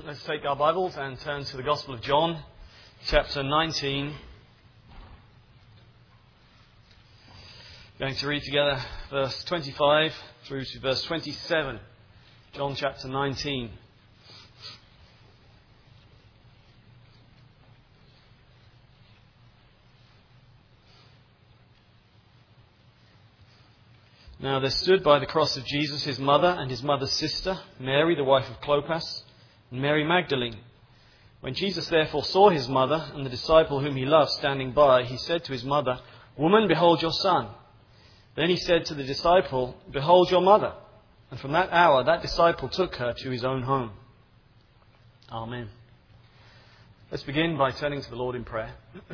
let's take our Bibles and turn to the Gospel of John, chapter 19. Going to read together verse 25 through to verse 27. John chapter 19. Now there stood by the cross of Jesus his mother and his mother's sister, Mary, the wife of Clopas, and Mary Magdalene. When Jesus therefore saw his mother and the disciple whom he loved standing by, he said to his mother, "Woman, behold your son." Then he said to the disciple, "Behold your mother." And from that hour that disciple took her to his own home. Amen. Let's begin by turning to the Lord in prayer.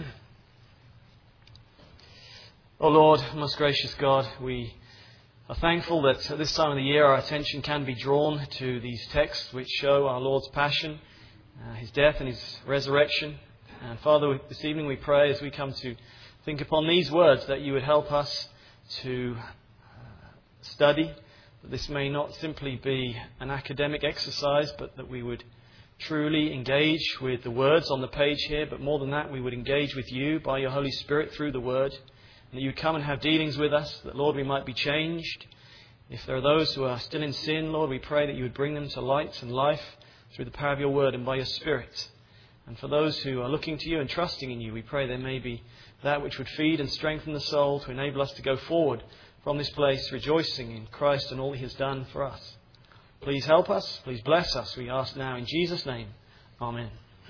O Lord, most gracious God, we are thankful that at this time of the year our attention can be drawn to these texts which show our Lord's passion, his death and his resurrection. And Father, this evening we pray as we come to think upon these words that you would help us to study, that this may not simply be an academic exercise, but that we would truly engage with the words on the page here, but more than that, we would engage with you by your Holy Spirit through the word. And that you come and have dealings with us, that, Lord, we might be changed. If there are those who are still in sin, Lord, we pray that you would bring them to light and life through the power of your word and by your Spirit. And for those who are looking to you and trusting in you, we pray there may be that which would feed and strengthen the soul to enable us to go forward from this place rejoicing in Christ and all he has done for us. Please help us. Please bless us. We ask now in Jesus' name. Amen.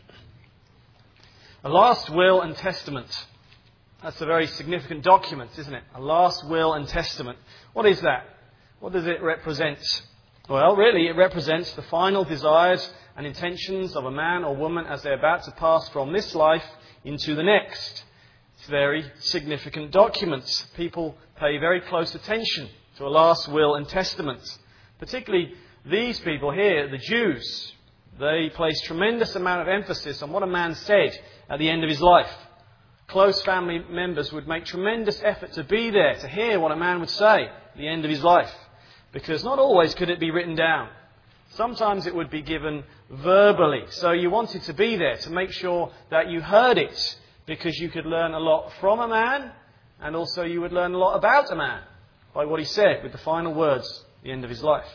A last will and testament. That's a very significant document, isn't it? A last will and testament. What is that? What does it represent? Well, really, it represents the final desires and intentions of a man or woman as they're about to pass from this life into the next. It's a very significant document. People pay very close attention to a last will and testament. Particularly these people here, the Jews. They place tremendous amount of emphasis on what a man said at the end of his life. Close family members would make tremendous effort to be there, to hear what a man would say at the end of his life. Because not always could it be written down. Sometimes it would be given verbally. So you wanted to be there to make sure that you heard it. Because you could learn a lot from a man, and also you would learn a lot about a man by what he said with the final words at the end of his life.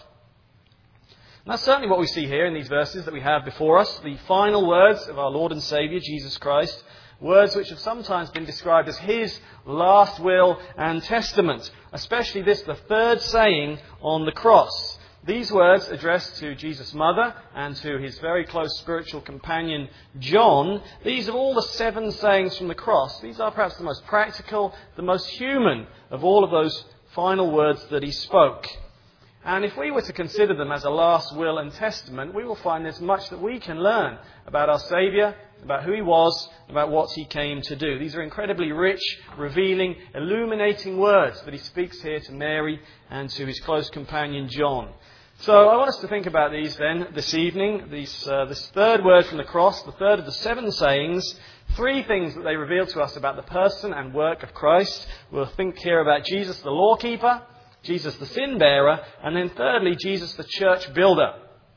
And that's certainly what we see here in these verses that we have before us. The final words of our Lord and Saviour, Jesus Christ. Words which have sometimes been described as his last will and testament. Especially this, the third saying on the cross. These words addressed to Jesus' mother and to his very close spiritual companion John. These are all the 7 sayings from the cross. These are perhaps the most practical, the most human of all of those final words that he spoke. And if we were to consider them as a last will and testament, we will find there's much that we can learn about our Saviour, about who he was, about what he came to do. These are incredibly rich, revealing, illuminating words that he speaks here to Mary and to his close companion John. So I want us to think about these then this evening. This third word from the cross, the third of the 7 sayings. 3 things that they reveal to us about the person and work of Christ. We'll think here about Jesus the lawkeeper, Jesus the sin bearer, and then thirdly, Jesus the church builder.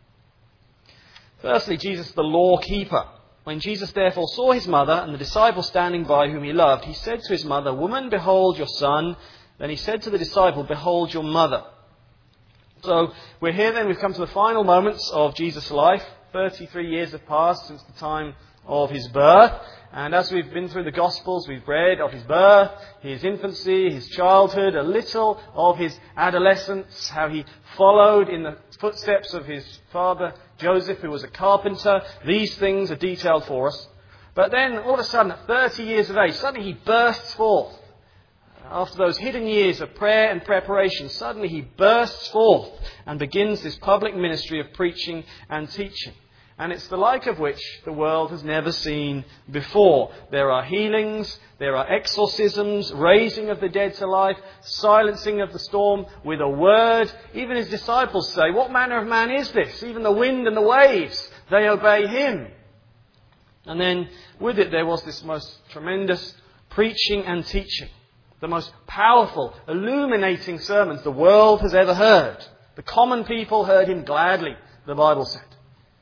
Firstly, Jesus the law keeper. When Jesus therefore saw his mother and the disciple standing by whom he loved, he said to his mother, "Woman, behold your son." Then he said to the disciple, "Behold your mother." So we're here then, we've come to the final moments of Jesus' life. 33 years have passed since the time of his birth. And as we've been through the Gospels, we've read of his birth, his infancy, his childhood, a little of his adolescence, how he followed in the footsteps of his father Joseph, who was a carpenter. These things are detailed for us. But then, all of a sudden, at 30 years of age, suddenly he bursts forth. After those hidden years of prayer and preparation, suddenly he bursts forth and begins this public ministry of preaching and teaching. And it's the like of which the world has never seen before. There are healings, there are exorcisms, raising of the dead to life, silencing of the storm with a word. Even his disciples say, "What manner of man is this? Even the wind and the waves, they obey him." And then with it there was this most tremendous preaching and teaching. The most powerful, illuminating sermons the world has ever heard. The common people heard him gladly, the Bible said.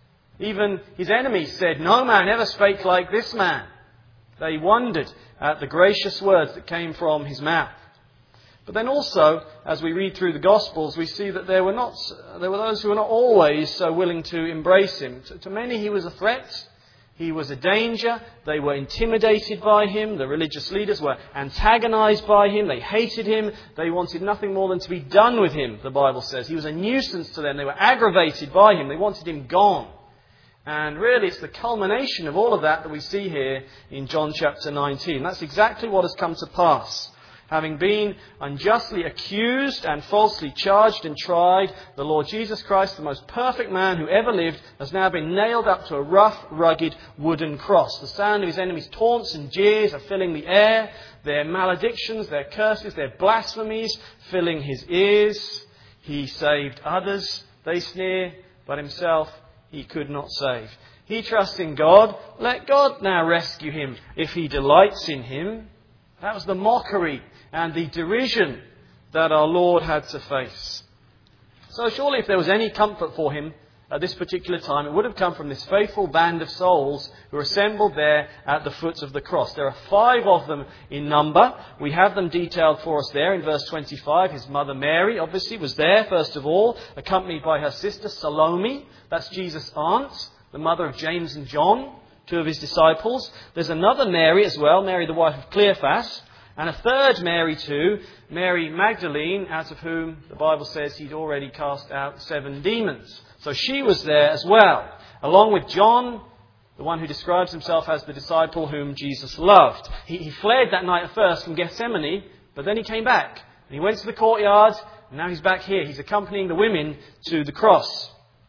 Even his enemies said, "No man ever spake like this man." They wondered at the gracious words that came from his mouth. But then also, as we read through the Gospels, we see that there were those who were not always so willing to embrace him. To many he was a threat. He was a danger. They were intimidated by him. The religious leaders were antagonized by him. They hated him. They wanted nothing more than to be done with him, the Bible says. He was a nuisance to them. They were aggravated by him. They wanted him gone. And really it's the culmination of all of that we see here in John chapter 19. That's exactly what has come to pass. Having been unjustly accused and falsely charged and tried, the Lord Jesus Christ, the most perfect man who ever lived, has now been nailed up to a rough, rugged wooden cross. The sound of his enemies' taunts and jeers are filling the air. Their maledictions, their curses, their blasphemies filling his ears. He saved others, they sneer, but himself he could not save. He trusts in God. Let God now rescue him if he delights in him. That was the mockery and the derision that our Lord had to face. So surely if there was any comfort for him at this particular time, it would have come from this faithful band of souls who were assembled there at the foot of the cross. There are 5 of them in number. We have them detailed for us there in verse 25. His mother Mary, obviously, was there first of all, accompanied by her sister Salome. That's Jesus' aunt, the mother of James and John, 2 of his disciples. There's another Mary as well, Mary the wife of Cleophas. And a third Mary too, Mary Magdalene, out of whom the Bible says he'd already cast out 7 demons. So she was there as well, along with John, the one who describes himself as the disciple whom Jesus loved. He fled that night at first from Gethsemane, but then he came back. And he went to the courtyard, and now he's back here. He's accompanying the women to the cross.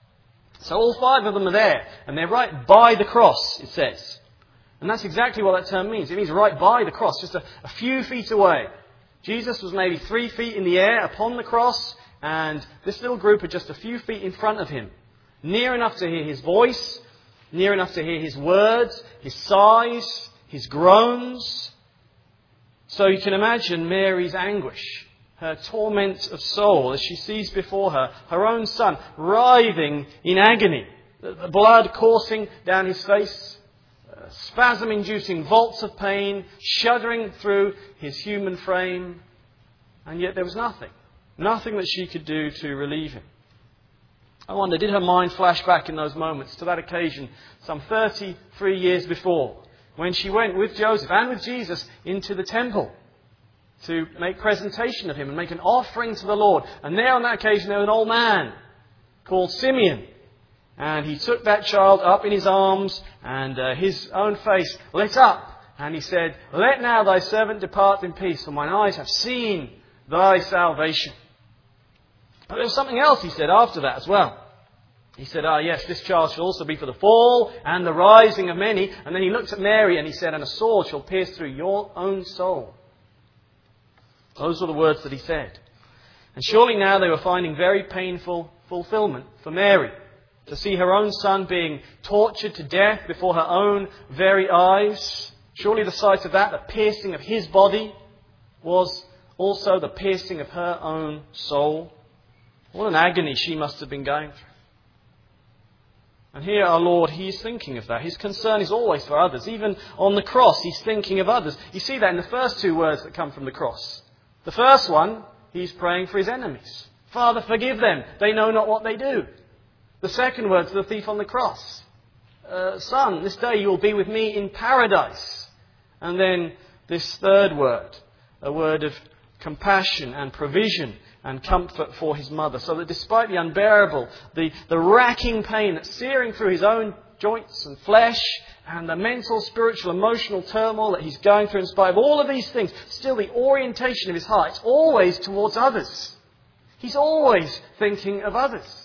So all 5 of them are there, and they're right by the cross, it says. And that's exactly what that term means. It means right by the cross, just a few feet away. Jesus was maybe 3 feet in the air upon the cross, and this little group are just a few feet in front of him. Near enough to hear his voice, near enough to hear his words, his sighs, his groans. So you can imagine Mary's anguish, her torment of soul as she sees before her her own son writhing in agony, the blood coursing down his face, spasm-inducing volts of pain, shuddering through his human frame. And yet there was nothing that she could do to relieve him. I wonder, did her mind flash back in those moments to that occasion some 33 years before, when she went with Joseph and with Jesus into the temple to make presentation of him and make an offering to the Lord. And there on that occasion there was an old man called Simeon. And he took that child up in his arms, and his own face lit up. And he said, "Let now thy servant depart in peace, for mine eyes have seen thy salvation." But there was something else he said after that as well. He said, yes, this child shall also be for the fall and the rising of many. And then he looked at Mary and he said, "And a sword shall pierce through your own soul." Those were the words that he said. And surely now they were finding very painful fulfillment for Mary. To see her own son being tortured to death before her own very eyes. Surely the sight of that, the piercing of his body, was also the piercing of her own soul. What an agony she must have been going through. And here our Lord, He is thinking of that. His concern is always for others. Even on the cross, He's thinking of others. You see that in the first 2 words that come from the cross. The first one, He's praying for His enemies. "Father, forgive them. They know not what they do." The second word to the thief on the cross. "Son, this day you will be with me in paradise." And then this third word, a word of compassion and provision and comfort for his mother. So that despite the unbearable, the racking pain that's searing through his own joints and flesh, and the mental, spiritual, emotional turmoil that he's going through, in spite of all of these things, still the orientation of his heart is always towards others. He's always thinking of others.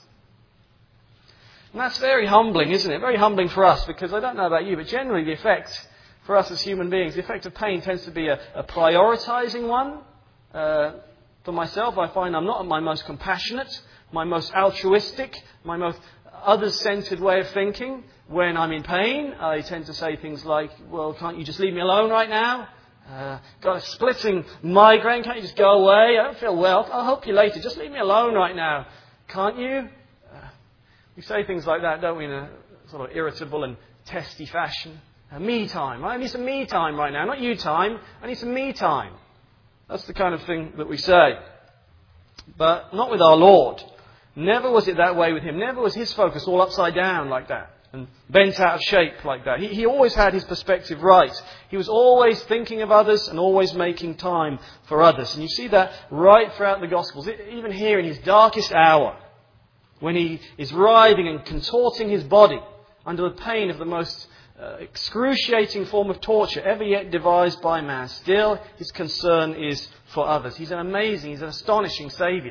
And that's very humbling, isn't it? Very humbling for us, because I don't know about you, but generally the effect for us as human beings, the effect of pain tends to be a prioritizing one. For myself, I find I'm not my most compassionate, my most altruistic, my most others-centered way of thinking. When I'm in pain, I tend to say things like, "Well, can't you just leave me alone right now? Got a splitting migraine, can't you just go away? I don't feel well, I'll help you later, just leave me alone right now. Can't you?" We say things like that, don't we, in a sort of irritable and testy fashion. Me time. I need some me time right now. Not you time. I need some me time. That's the kind of thing that we say. But not with our Lord. Never was it that way with Him. Never was His focus all upside down like that and bent out of shape like that. He always had His perspective right. He was always thinking of others and always making time for others. And you see that right throughout the Gospels. Even here in His darkest hour, when He is writhing and contorting His body under the pain of the most excruciating form of torture ever yet devised by man, still His concern is for others. He's an astonishing Saviour.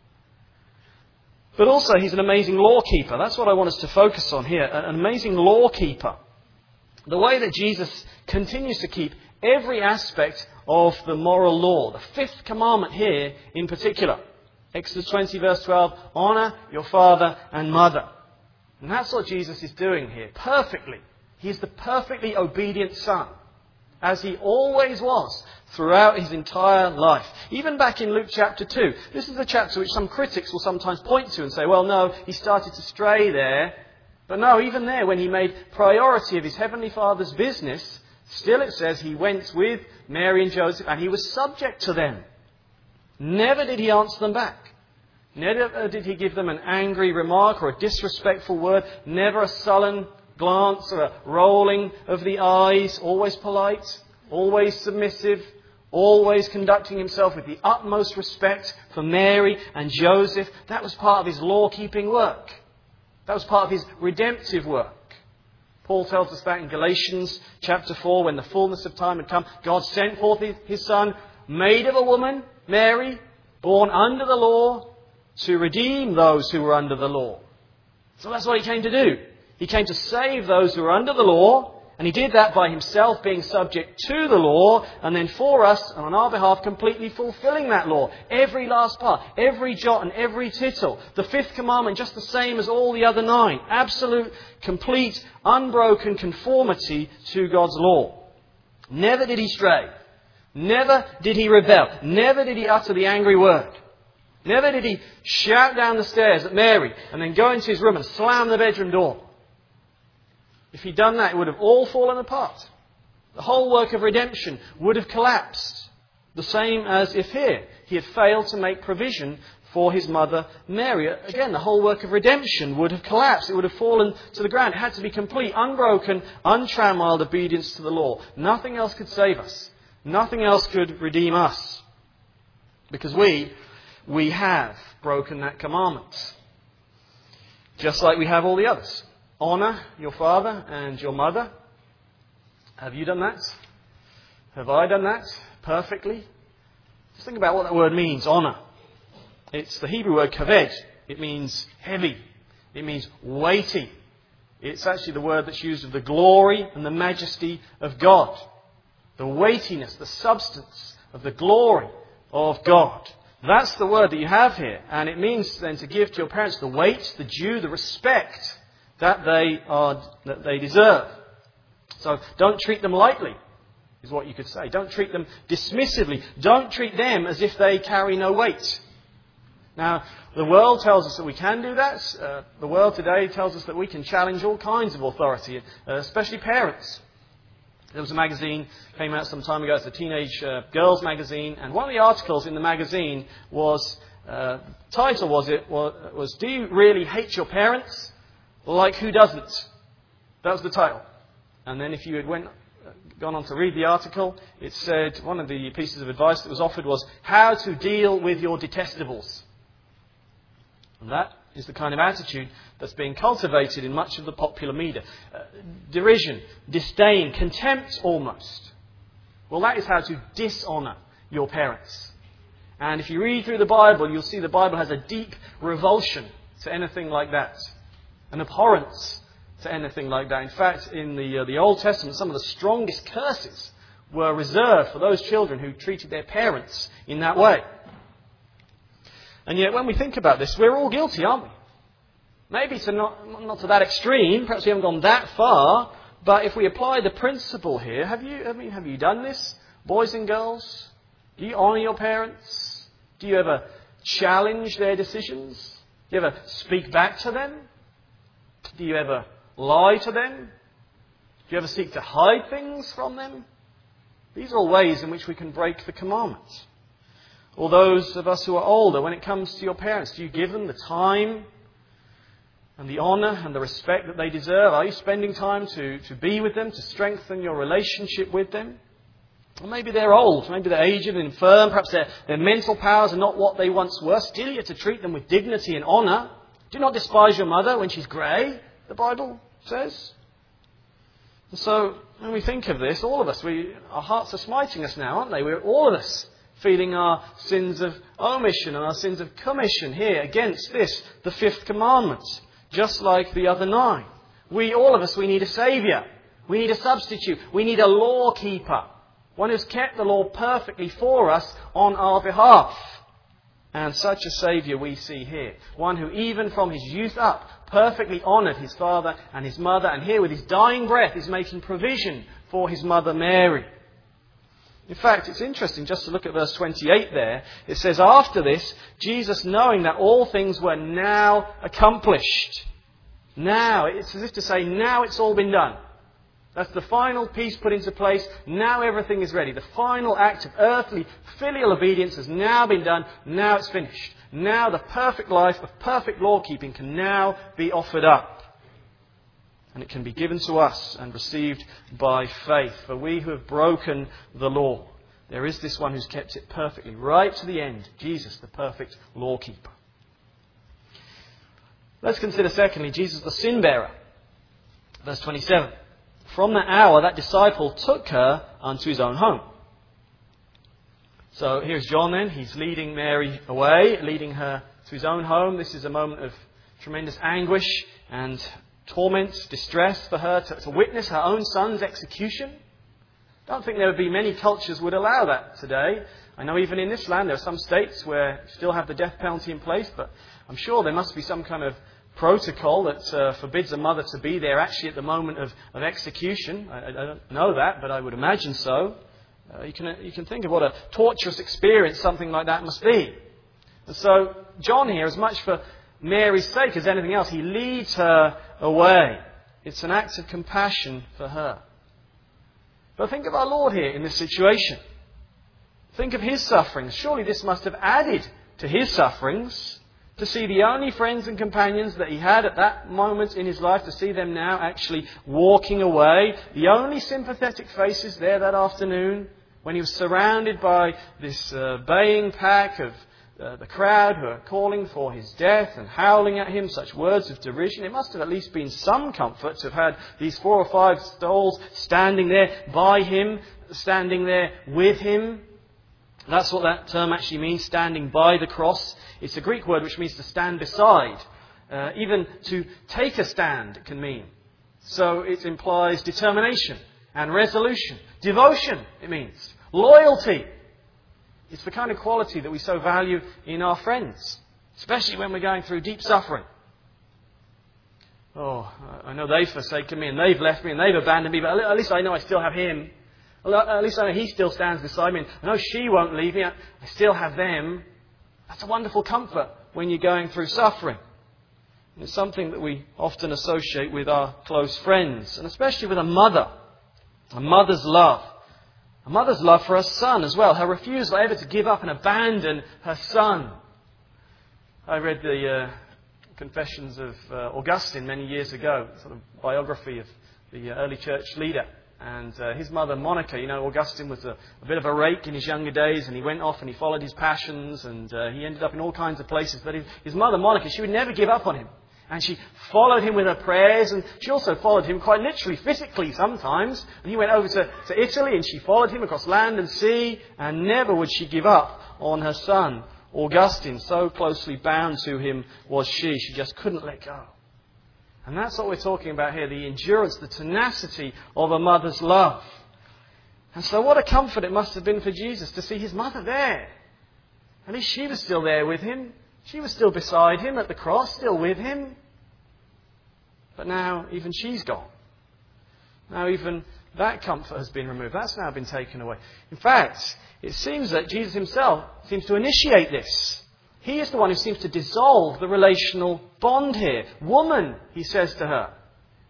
But also He's an amazing lawkeeper. That's what I want us to focus on here. An amazing lawkeeper. The way that Jesus continues to keep every aspect of the moral law. The fifth commandment here in particular. Exodus 20 verse 12. Honour your father and mother. And that's what Jesus is doing here. Perfectly. He is the perfectly obedient Son. As He always was throughout His entire life. Even back in Luke chapter 2. This is the chapter which some critics will sometimes point to and say, well, no, He started to stray there. But no, even there, when He made priority of His Heavenly Father's business, still it says He went with Mary and Joseph and He was subject to them. Never did He answer them back. Never did He give them an angry remark or a disrespectful word. Never a sullen glance or a rolling of the eyes. Always polite, always submissive, always conducting Himself with the utmost respect for Mary and Joseph. That was part of His law-keeping work. That was part of His redemptive work. Paul tells us that in Galatians chapter 4, when the fullness of time had come, God sent forth His Son, made of a woman, Mary, born under the law, to redeem those who were under the law. So that's what He came to do. He came to save those who were under the law, and He did that by Himself being subject to the law, and then for us, and on our behalf, completely fulfilling that law. Every last part, every jot and every tittle. The fifth commandment just the same as all the other 9. Absolute, complete, unbroken conformity to God's law. Never did He stray. Never did He rebel. Never did He utter the angry word. Never did He shout down the stairs at Mary and then go into His room and slam the bedroom door. If He'd done that, it would have all fallen apart. The whole work of redemption would have collapsed. The same as if here He had failed to make provision for His mother Mary. Again, the whole work of redemption would have collapsed. It would have fallen to the ground. It had to be complete, unbroken, untrammeled obedience to the law. Nothing else could save us. Nothing else could redeem us. Because we have broken that commandment. Just like we have all the others. Honour your father and your mother. Have you done that? Have I done that perfectly? Just think about what that word means, honour. It's the Hebrew word kaved. It means heavy. It means weighty. It's actually the word that's used of the glory and the majesty of God. The weightiness, the substance of the glory of God. That's the word that you have here. And it means then to give to your parents the weight, the due, the respect that they deserve. So don't treat them lightly, is what you could say. Don't treat them dismissively. Don't treat them as if they carry no weight. Now, the world tells us that we can do that. The world today tells us that we can challenge all kinds of authority, especially parents. There was a magazine, came out some time ago, it's a teenage girls magazine, and one of the articles in the magazine was, title was Do You Really Hate Your Parents? Like who doesn't? That was the title. And then if you had gone on to read the article, it said, one of the pieces of advice that was offered was, how to deal with your detestables. And that is the kind of attitude that's being cultivated in much of the popular media. Derision, disdain, contempt almost. Well, that is how to dishonour your parents. And if you read through the Bible, you'll see the Bible has a deep revulsion to anything like that. An abhorrence to anything like that. In fact, in the Old Testament, some of the strongest curses were reserved for those children who treated their parents in that way. And yet, when we think about this, we're all guilty, aren't we? Maybe not to that extreme. Perhaps we haven't gone that far. But if we apply the principle here, have you done this, boys and girls? Do you honour your parents? Do you ever challenge their decisions? Do you ever speak back to them? Do you ever lie to them? Do you ever seek to hide things from them? These are all ways in which we can break the commandments. Or those of us who are older, when it comes to your parents, do you give them the time and the honour and the respect that they deserve? Are you spending time to be with them, to strengthen your relationship with them? Or maybe they're old, maybe they're aged and infirm, perhaps their mental powers are not what they once were. Still, you're to treat them with dignity and honour. Do not despise your mother when she's grey, the Bible says. And so, when we think of this, all of us, our hearts are smiting us now, aren't they? We're all of us feeling our sins of omission and our sins of commission here against this, the fifth commandment, just like the other 9. All of us, we need a saviour. We need a substitute. We need a law keeper. One who's kept the law perfectly for us on our behalf. And such a saviour we see here. One who even from his youth up perfectly honoured his father and his mother, and here with his dying breath is making provision for his mother Mary. In fact, it's interesting just to look at verse 28 there. It says, after this, Jesus, knowing that all things were now accomplished. Now, it's as if to say, now it's all been done. That's the final piece put into place. Now everything is ready. The final act of earthly, filial obedience has now been done. Now it's finished. Now the perfect life of perfect law-keeping can now be offered up. And it can be given to us and received by faith. For we who have broken the law, there is this one who's kept it perfectly, right to the end. Jesus, the perfect law-keeper. Let's consider secondly, Jesus the sin-bearer. Verse 27. From that hour, that disciple took her unto his own home. So here's John then. He's leading Mary away, leading her to his own home. This is a moment of tremendous anguish and torment, distress for her to witness her own son's execution. I don't think there would be many cultures would allow that today. I know even in this land there are some states where you still have the death penalty in place, but I'm sure there must be some kind of protocol that forbids a mother to be there actually at the moment of execution. I don't know that, but I would imagine so. You can think of what a torturous experience something like that must be. And so John here, as much for Mary's sake as anything else, he leads her away. It's an act of compassion for her. But think of our Lord here in this situation. Think of his sufferings. Surely this must have added to his sufferings, to see the only friends and companions that he had at that moment in his life, to see them now actually walking away. The only sympathetic faces there that afternoon when he was surrounded by this baying pack of the crowd who are calling for his death and howling at him such words of derision. It must have at least been some comfort to have had these 4 or 5 stalls standing there by him, standing there with him. That's what that term actually means, standing by the cross. It's a Greek word which means to stand beside. Even to take a stand it can mean. So it implies determination and resolution. Devotion, it means. Loyalty. It's the kind of quality that we so value in our friends, especially when we're going through deep suffering. Oh, I know they've forsaken me and they've left me and they've abandoned me, but at least I know I still have him. At least I know he still stands beside me. I know she won't leave me. I still have them. That's a wonderful comfort when you're going through suffering. And it's something that we often associate with our close friends, and especially with a mother. A mother's love. A mother's love for her son as well. Her refusal ever to give up and abandon her son. I read the Confessions of Augustine many years ago, sort of biography of the early church leader. And his mother, Monica, Augustine was a bit of a rake in his younger days, and he went off and he followed his passions, and he ended up in all kinds of places. But his mother, Monica, she would never give up on him. And she followed him with her prayers, and she also followed him quite literally, physically sometimes. And he went over to Italy, and she followed him across land and sea, and never would she give up on her son, Augustine. So closely bound to him was she. She just couldn't let go. And that's what we're talking about here, the endurance, the tenacity of a mother's love. And so what a comfort it must have been for Jesus to see his mother there. At least she was still there with him. She was still beside him at the cross, still with him. But now even she's gone. Now even that comfort has been removed. That's now been taken away. In fact, it seems that Jesus himself seems to initiate this. He is the one who seems to dissolve the relational bond here. Woman, he says to her,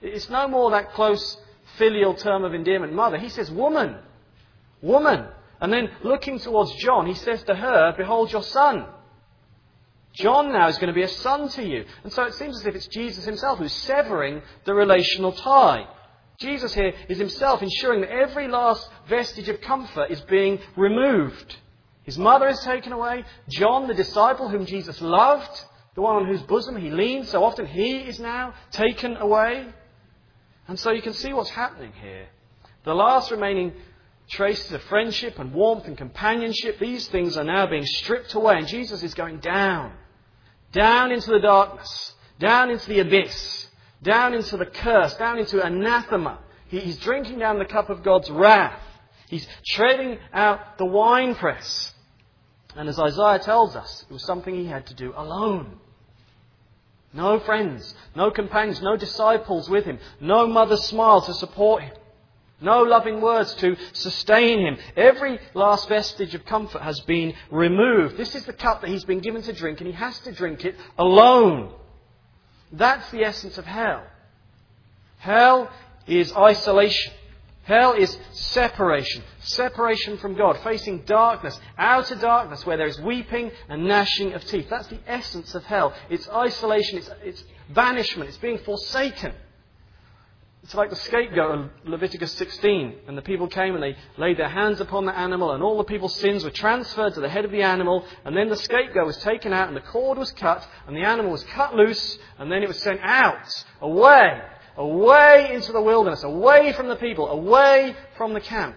It's no more that close filial term of endearment, mother. He says, woman, woman. And then looking towards John, he says to her, behold your son. John now is going to be a son to you. And so it seems as if it's Jesus himself who's severing the relational tie. Jesus here is himself ensuring that every last vestige of comfort is being removed. His mother is taken away. John, the disciple whom Jesus loved, the one on whose bosom he leaned so often, he is now taken away. And so you can see what's happening here. The last remaining traces of friendship and warmth and companionship, these things are now being stripped away. And Jesus is going down into the darkness, down into the abyss, down into the curse, down into anathema. He's drinking down the cup of God's wrath. He's treading out the winepress. And as Isaiah tells us, it was something he had to do alone. No friends, no companions, no disciples with him, no mother's smile to support him, no loving words to sustain him. Every last vestige of comfort has been removed. This is the cup that he's been given to drink, and he has to drink it alone. That's the essence of hell. Hell is isolation. Hell is separation. Separation from God, facing darkness, outer darkness where there is weeping and gnashing of teeth. That's the essence of hell. It's isolation, it's banishment, it's being forsaken. It's like the scapegoat of Leviticus 16. And the people came and they laid their hands upon the animal, and all the people's sins were transferred to the head of the animal. And then the scapegoat was taken out and the cord was cut and the animal was cut loose, and then it was sent out, away into the wilderness, away from the people, away from the camp.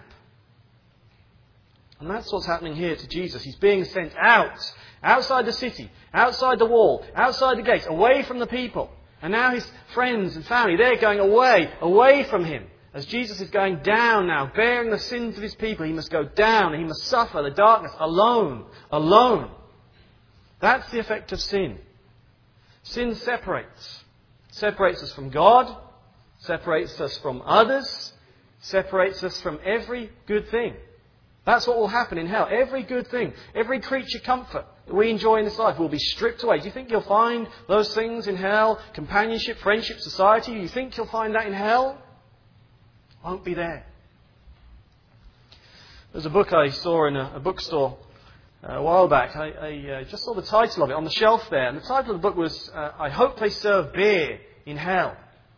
And that's what's happening here to Jesus. He's being sent out, outside the city, outside the wall, outside the gates, away from the people. And now his friends and family, they're going away from him. As Jesus is going down now, bearing the sins of his people, he must go down and he must suffer the darkness alone. That's the effect of sin. Sin separates. Separates us from God, separates us from others, separates us from every good thing. That's what will happen in hell. Every good thing, every creature comfort that we enjoy in this life will be stripped away. Do you think you'll find those things in hell? Companionship, friendship, society? Do you think you'll find that in hell? Won't be there. There's a book I saw in a bookstore a while back. I just saw the title of it on the shelf there. And the title of the book was, I Hope They Serve Beer in Hell.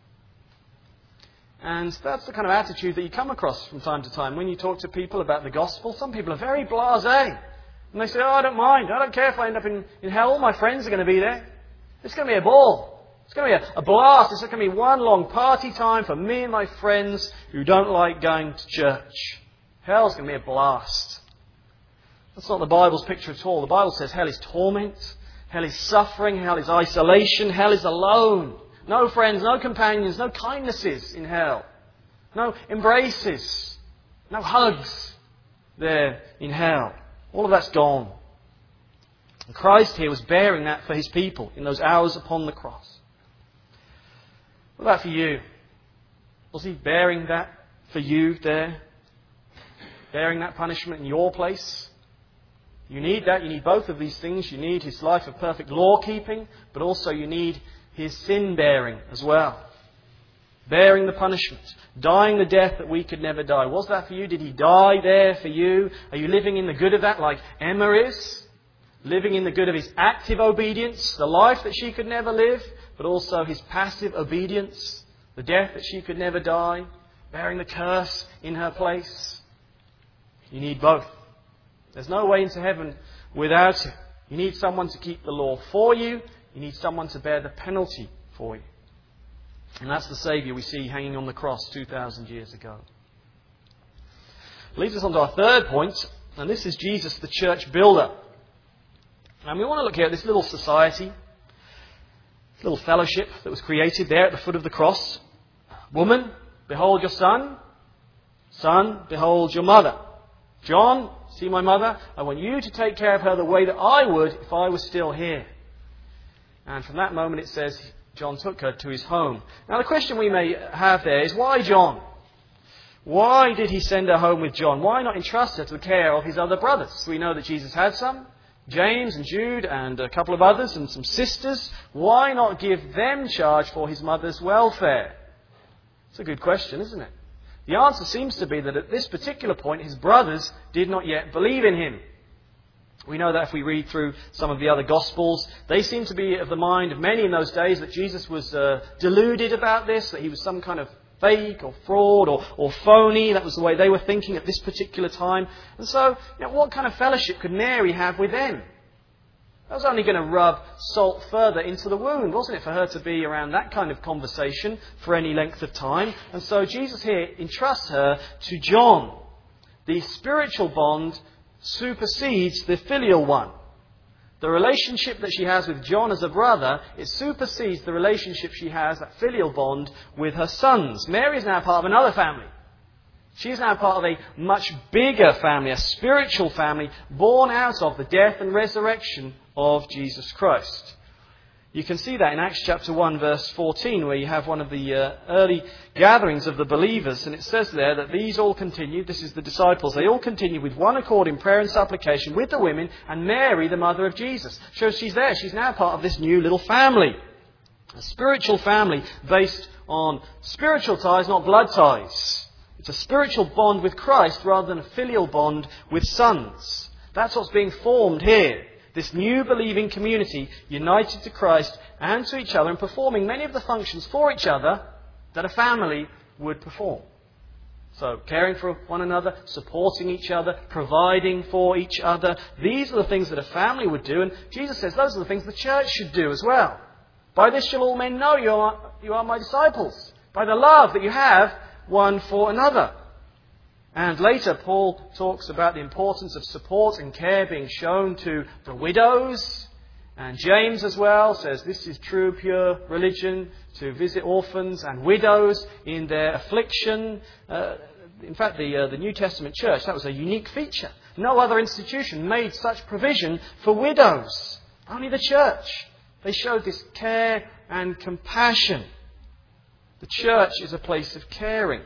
And that's the kind of attitude that you come across from time to time when you talk to people about the gospel. Some people are very blasé. And they say, I don't mind. I don't care if I end up in hell. All my friends are going to be there. It's going to be a ball. It's going to be a blast. It's going to be one long party time for me and my friends who don't like going to church. Hell's going to be a blast. That's not the Bible's picture at all. The Bible says hell is torment. Hell is suffering. Hell is isolation. Hell is alone. No friends, no companions, no kindnesses in hell. No embraces, no hugs there in hell. All of that's gone. And Christ here was bearing that for his people in those hours upon the cross. What about for you? Was he bearing that for you there? Bearing that punishment in your place? You need that. You need both of these things. You need his life of perfect law-keeping, but also you need his sin-bearing as well. Bearing the punishment. Dying the death that we could never die. Was that for you? Did he die there for you? Are you living in the good of that like Emma is? Living in the good of his active obedience, the life that she could never live, but also his passive obedience, the death that she could never die, bearing the curse in her place. You need both. There's no way into heaven without it. You need someone to keep the law for you. You need someone to bear the penalty for you. And that's the Saviour we see hanging on the cross 2,000 years ago. Leads us on to our third point, and this is Jesus, the church builder. And we want to look here at this little society, this little fellowship that was created there at the foot of the cross. Woman, behold your son. Son, behold your mother. John, see my mother? I want you to take care of her the way that I would if I was still here. And from that moment it says John took her to his home. Now the question we may have there is, why John? Why did he send her home with John? Why not entrust her to the care of his other brothers? We know that Jesus had some, James and Jude and a couple of others and some sisters. Why not give them charge for his mother's welfare? It's a good question, isn't it? The answer seems to be that at this particular point, his brothers did not yet believe in him. We know that if we read through some of the other Gospels, they seem to be of the mind of many in those days that Jesus was deluded about this, that he was some kind of fake or fraud or phony. That was the way they were thinking at this particular time. And so, what kind of fellowship could Mary have with them? That was only going to rub salt further into the wound, wasn't it, for her to be around that kind of conversation for any length of time? And so Jesus here entrusts her to John. The spiritual bond supersedes the filial one. The relationship that she has with John as a brother, it supersedes the relationship she has, that filial bond, with her sons. Mary is now part of another family. She is now part of a much bigger family, a spiritual family, born out of the death and resurrection of Jesus Christ. You can see that in Acts chapter 1 verse 14, where you have one of the early gatherings of the believers, and it says there that these all continued, this is the disciples, they all continued with one accord in prayer and supplication with the women and Mary, the mother of Jesus. So she's there, she's now part of this new little family. A spiritual family based on spiritual ties, not blood ties. It's a spiritual bond with Christ rather than a filial bond with sons. That's what's being formed here. This new believing community united to Christ and to each other and performing many of the functions for each other that a family would perform. So caring for one another, supporting each other, providing for each other. These are the things that a family would do, and Jesus says those are the things the church should do as well. By this shall all men know you are my disciples, by the love that you have one for another. And later Paul talks about the importance of support and care being shown to the widows. And James as well says this is true, pure religion, to visit orphans and widows in their affliction. In fact, the New Testament church, that was a unique feature. No other institution made such provision for widows. Only the church. They showed this care and compassion. The church is a place of caring.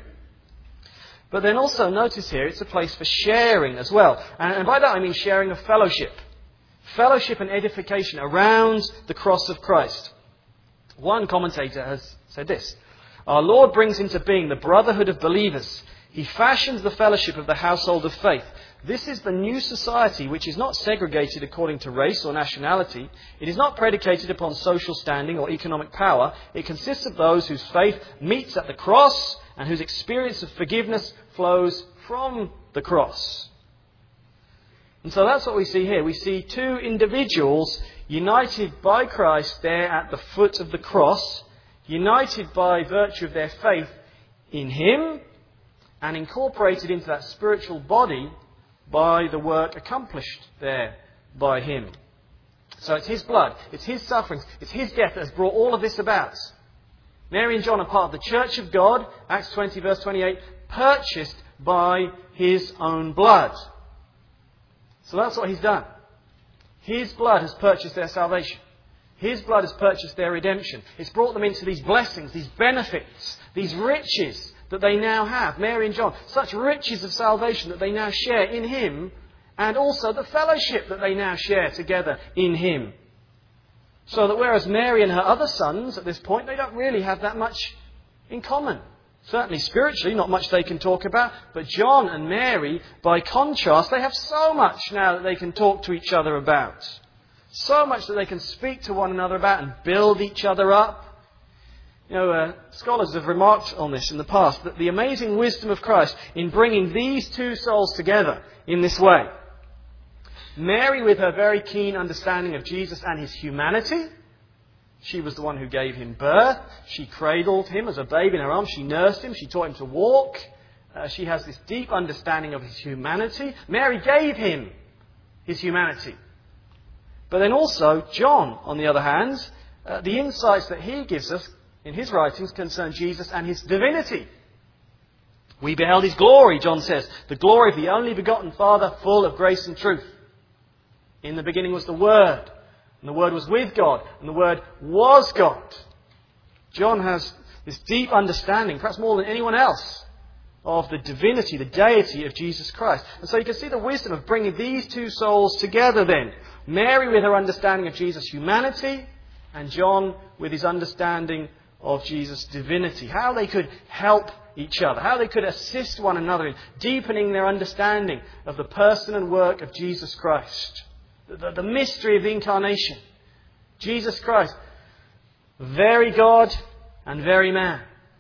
But then also notice here, it's a place for sharing as well. And by that I mean sharing of fellowship. Fellowship and edification around the cross of Christ. One commentator has said this: our Lord brings into being the brotherhood of believers. He fashions the fellowship of the household of faith. This is the new society which is not segregated according to race or nationality. It is not predicated upon social standing or economic power. It consists of those whose faith meets at the cross and whose experience of forgiveness flows from the cross. And so that's what we see here. We see two individuals united by Christ there at the foot of the cross, united by virtue of their faith in Him, and incorporated into that spiritual body by the work accomplished there by Him. So it's His blood, it's His sufferings, it's His death that has brought all of this about. Mary and John are part of the church of God, Acts 20 verse 28, purchased by His own blood. So that's what He's done. His blood has purchased their salvation. His blood has purchased their redemption. It's brought them into these blessings, these benefits, these riches that they now have. Mary and John, such riches of salvation that they now share in Him, and also the fellowship that they now share together in Him. So that whereas Mary and her other sons at this point, they don't really have that much in common. Certainly spiritually, not much they can talk about. But John and Mary, by contrast, they have so much now that they can talk to each other about. So much that they can speak to one another about and build each other up. Scholars have remarked on this in the past, that the amazing wisdom of Christ in bringing these two souls together in this way. Mary, with her very keen understanding of Jesus and His humanity, she was the one who gave Him birth. She cradled Him as a babe in her arms. She nursed Him. She taught Him to walk. She has this deep understanding of His humanity. Mary gave Him His humanity. But then also, John, on the other hand, the insights that he gives us in his writings concern Jesus and His divinity. We beheld His glory, John says, the glory of the only begotten Father, full of grace and truth. In the beginning was the Word, and the Word was with God, and the Word was God. John has this deep understanding, perhaps more than anyone else, of the divinity, the deity of Jesus Christ. And so you can see the wisdom of bringing these two souls together then. Mary with her understanding of Jesus' humanity, and John with his understanding of Jesus' divinity, how they could help each other, how they could assist one another in deepening their understanding of the person and work of Jesus Christ. The mystery of the incarnation. Jesus Christ, very God and very man.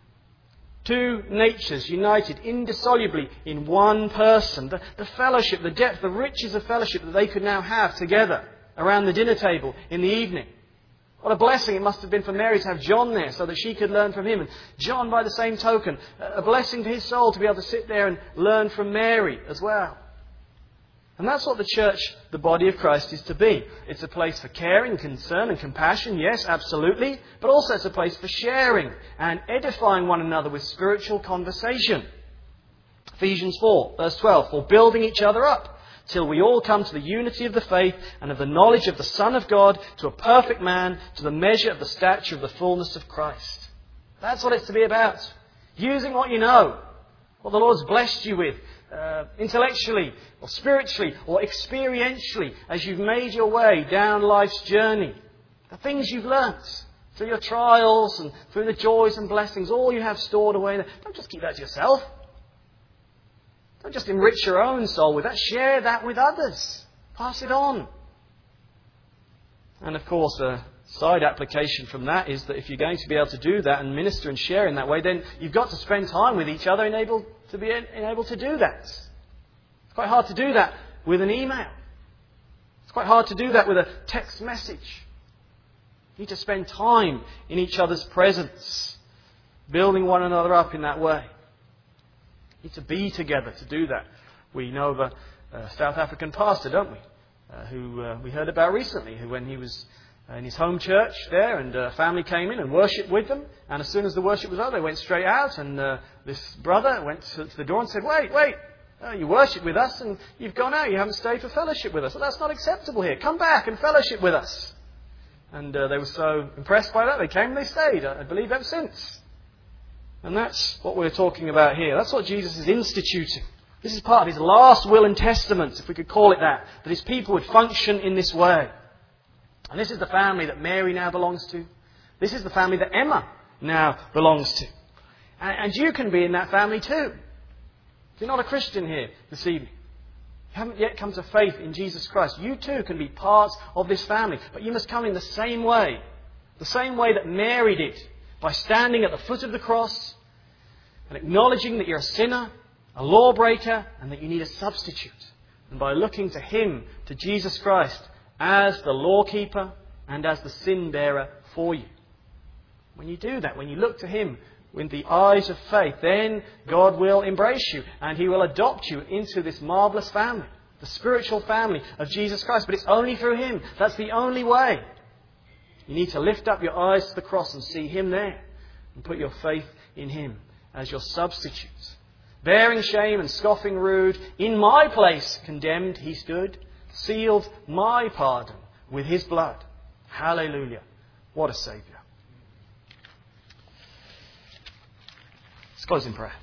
Two natures united indissolubly in one person. The fellowship, the depth, the riches of fellowship that they could now have together around the dinner table in the evening. What a blessing it must have been for Mary to have John there so that she could learn from him. And John, by the same token, a blessing to his soul to be able to sit there and learn from Mary as well. And that's what the church, the body of Christ, is to be. It's a place for caring, concern and compassion, yes, absolutely. But also it's a place for sharing and edifying one another with spiritual conversation. Ephesians 4, verse 12, for building each other up, till we all come to the unity of the faith and of the knowledge of the Son of God, to a perfect man, to the measure of the stature of the fullness of Christ. That's what it's to be about. Using what you know, what the Lord's blessed you with, intellectually or spiritually or experientially, as you've made your way down life's journey. The things you've learnt through your trials and through the joys and blessings, all you have stored away there. Don't just keep that to yourself. Don't just enrich your own soul with that. Share that with others. Pass it on. And of course, a side application from that is that if you're going to be able to do that and minister and share in that way, then you've got to spend time with each other and able to do that. It's quite hard to do that with an email. It's quite hard to do that with a text message. You need to spend time in each other's presence, building one another up in that way. Need to be together to do that. We know of a South African pastor, don't we? Who we heard about recently, who when he was in his home church there and a family came in and worshipped with them, and as soon as the worship was over they went straight out, and this brother went to the door and said, wait, you worship with us and you've gone out, you haven't stayed for fellowship with us. Well, that's not acceptable here. Come back and fellowship with us. And they were so impressed by that, they came and they stayed, I believe, ever since. And that's what we're talking about here. That's what Jesus is instituting. This is part of his last will and testament, if we could call it that his people would function in this way. And this is the family that Mary now belongs to. This is the family that Emma now belongs to. And you can be in that family too. If you're not a Christian here this evening, you haven't yet come to faith in Jesus Christ, you too can be part of this family. But you must come in the same way that Mary did, by standing at the foot of the cross and acknowledging that you're a sinner, a lawbreaker, and that you need a substitute. And by looking to him, to Jesus Christ, as the lawkeeper and as the sin bearer for you. When you do that, when you look to him with the eyes of faith, then God will embrace you and he will adopt you into this marvellous family, the spiritual family of Jesus Christ. But it's only through him. That's the only way. You need to lift up your eyes to the cross and see him there and put your faith in him as your substitute. Bearing shame and scoffing rude, in my place condemned he stood, sealed my pardon with his blood. Hallelujah. What a Saviour. Let's close in prayer.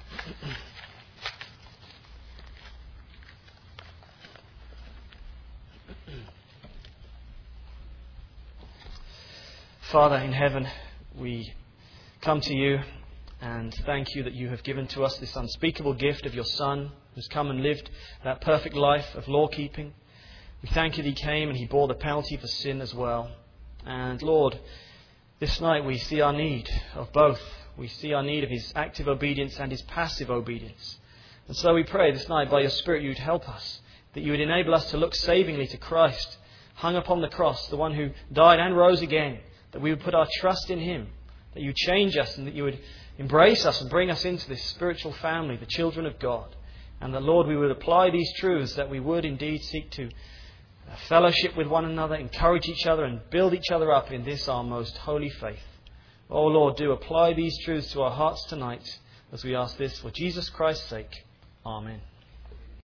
Father in heaven, we come to you and thank you that you have given to us this unspeakable gift of your Son, who's come and lived that perfect life of law-keeping. We thank you that he came and he bore the penalty for sin as well. And Lord, this night we see our need of both. We see our need of his active obedience and his passive obedience. And so we pray this night by your Spirit you would help us, that you would enable us to look savingly to Christ, hung upon the cross, the one who died and rose again, that we would put our trust in him, that you would change us and that you would embrace us and bring us into this spiritual family, the children of God. And that, Lord, we would apply these truths, that we would indeed seek to fellowship with one another, encourage each other and build each other up in this our most holy faith. Oh Lord, do apply these truths to our hearts tonight as we ask this for Jesus Christ's sake. Amen.